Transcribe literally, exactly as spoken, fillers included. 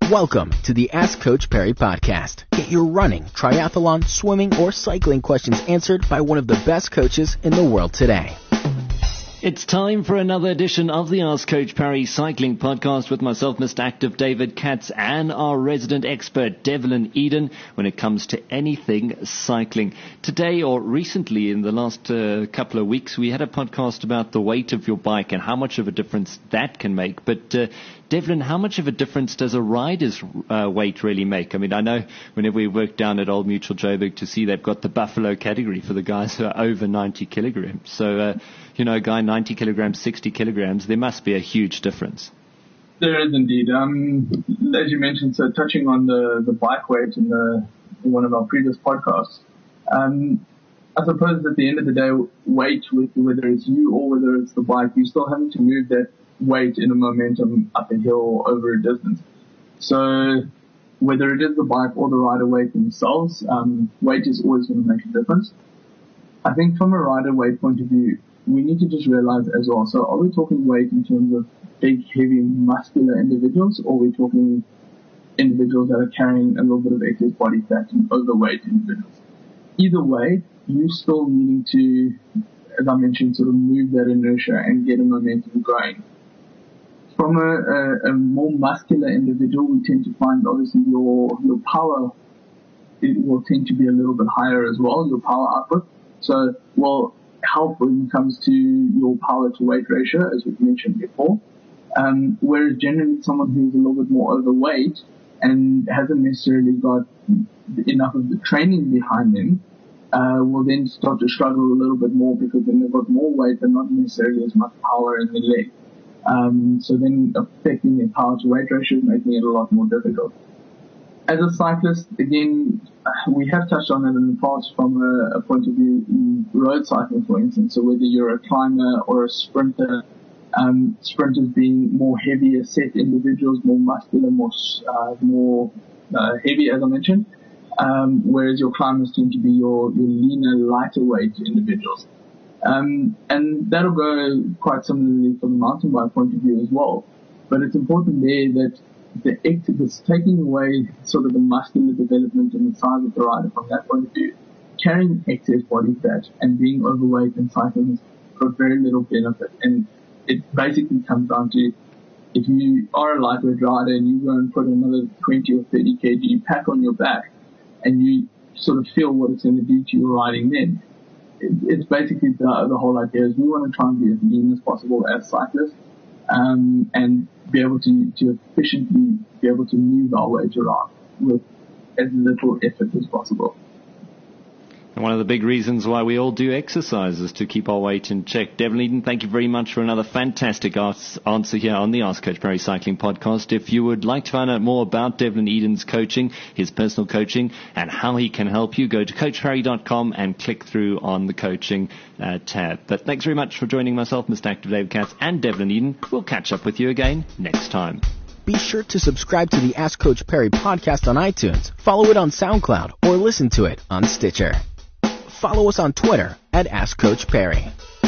Welcome to the Ask Coach Perry podcast. Get your running, triathlon, swimming, or cycling questions answered by one of the best coaches in the world today. It's time for another edition of the Ask Coach Perry Cycling Podcast with myself, Mister Active David Katz, and our resident expert, Devlin Eden, when it comes to anything cycling. Today, or recently in the last uh, couple of weeks, we had a podcast about the weight of your bike and how much of a difference that can make. But uh, Devlin, how much of a difference does a rider's uh, weight really make? I mean, I know whenever we work down at Old Mutual Joburg to see they've got the Buffalo category for the guys who are over ninety kilograms. So, uh, you know, a guy ninety kilograms, sixty kilograms, there must be a huge difference. There is indeed. Um, as you mentioned, so touching on the, the bike weight in, the, in one of our previous podcasts, um, I suppose at the end of the day, weight, whether it's you or whether it's the bike, you're still having to move that weight in a momentum up a hill or over a distance. So whether it is the bike or the rider weight themselves, um, weight is always going to make a difference. I think from a rider weight point of view, we need to just realize as well, so are we talking weight in terms of big, heavy, muscular individuals, or are we talking individuals that are carrying a little bit of excess body fat and overweight individuals? Either way, you're still needing to, as I mentioned, sort of move that inertia and get a momentum going. From a, a, a more muscular individual, we tend to find obviously your your power, it will tend to be a little bit higher as well, your power output. So, well, help when it comes to your power to weight ratio, as we've mentioned before. Um, whereas generally someone who's a little bit more overweight and hasn't necessarily got enough of the training behind them, uh, will then start to struggle a little bit more because then they've got more weight but not necessarily as much power in the leg. Um, so then affecting their power to weight ratio is making it a lot more difficult. As a cyclist, again, we have touched on it in the past from a, a point of view in road cycling, for instance. So whether you're a climber or a sprinter, um, sprinters being more heavier set individuals, more muscular, more uh, more uh, heavy, as I mentioned, um, whereas your climbers tend to be your, your leaner, lighter weight individuals. Um, and that'll go quite similarly from the mountain bike point of view as well. But it's important there that the it's taking away sort of the muscular development and the size of the rider from that point of view. Carrying excess body fat and being overweight in cycling has got very little benefit. And it basically comes down to if you are a lightweight rider and you go and put another twenty or thirty kilograms pack on your back and you sort of feel what it's going to do to your riding then, it's basically the, the whole idea is we want to try and be as lean as possible as cyclists, um, and be able to, to efficiently be able to move our weight around with as little effort as possible. And one of the big reasons why we all do exercise is to keep our weight in check. Devlin Eden, thank you very much for another fantastic answer here on the Ask Coach Perry Cycling Podcast. If you would like to find out more about Devlin Eden's coaching, his personal coaching, and how he can help you, go to coach perry dot com and click through on the coaching uh, tab. But thanks very much for joining myself, Mister Active David Katz, and Devlin Eden. We'll catch up with you again next time. Be sure to subscribe to the Ask Coach Perry podcast on iTunes, follow it on SoundCloud, or listen to it on Stitcher. Follow us on Twitter at Ask Coach Perry.